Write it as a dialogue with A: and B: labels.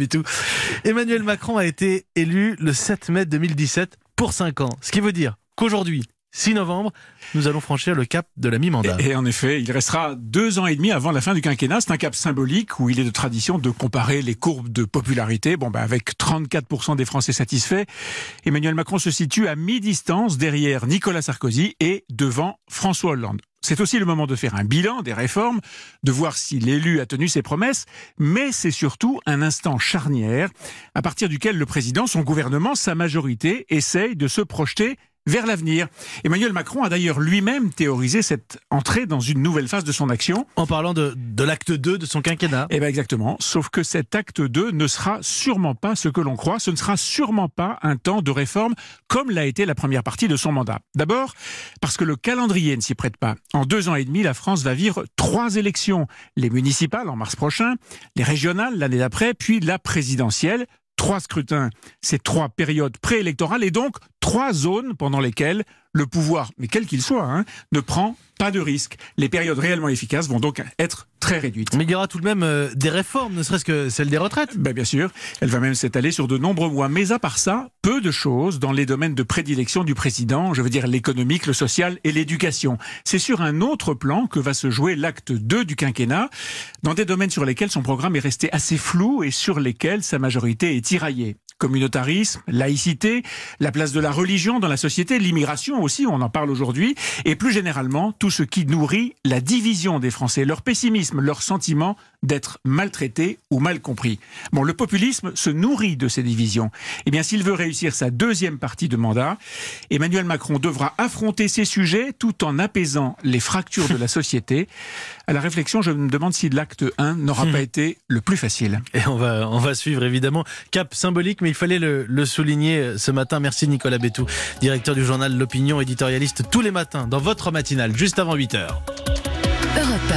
A: Bétou. Emmanuel Macron a été élu le 7 mai 2017 pour 5 ans. Ce qui veut dire qu'aujourd'hui, 6 novembre, nous allons franchir le cap de la mi-mandat.
B: Et en effet, il restera 2 ans et demi avant la fin du quinquennat. C'est un cap symbolique où il est de tradition de comparer les courbes de popularité. Avec 34% des Français satisfaits, Emmanuel Macron se situe à mi-distance derrière Nicolas Sarkozy et devant François Hollande. C'est aussi le moment de faire un bilan des réformes, de voir si l'élu a tenu ses promesses, mais c'est surtout un instant charnière à partir duquel le président, son gouvernement, sa majorité essayent de se projeter vers l'avenir. Emmanuel Macron a d'ailleurs lui-même théorisé cette entrée dans une nouvelle phase de son action.
A: En parlant de l'acte 2 de son quinquennat.
B: Exactement, sauf que cet acte 2 ne sera sûrement pas ce que l'on croit, ce ne sera sûrement pas un temps de réforme comme l'a été la première partie de son mandat. D'abord, parce que le calendrier ne s'y prête pas. En 2 ans et demi, la France va vivre 3 élections. Les municipales en mars prochain, les régionales l'année d'après, puis la présidentielle. 3 scrutins, c'est 3 périodes préélectorales et donc 3 zones pendant lesquelles le pouvoir, mais quel qu'il soit, ne prend pas de risque. Les périodes réellement efficaces vont donc être très réduites.
A: Mais il y aura tout de même des réformes, ne serait-ce que celle des retraites.
B: Bien sûr, elle va même s'étaler sur de nombreux mois. Mais à part ça, peu de choses dans les domaines de prédilection du président, je veux dire l'économique, le social et l'éducation. C'est sur un autre plan que va se jouer l'acte 2 du quinquennat, dans des domaines sur lesquels son programme est resté assez flou et sur lesquels sa majorité est tiraillée. Communautarisme, laïcité, la place de la religion dans la société, l'immigration aussi, on en parle aujourd'hui, et plus généralement, tout ce qui nourrit la division des Français, leur pessimisme, leur sentiment d'être maltraités ou mal compris. Le populisme se nourrit de ces divisions. S'il veut réussir sa 2e partie de mandat, Emmanuel Macron devra affronter ces sujets tout en apaisant les fractures de la société. À la réflexion, je me demande si l'acte 1 n'aura pas été le plus facile.
A: Et on va suivre évidemment. Cap symbolique, mais il fallait le souligner ce matin. Merci Nicolas Bétou, directeur du journal L'Opinion, éditorialiste tous les matins dans votre matinale, juste avant 8h.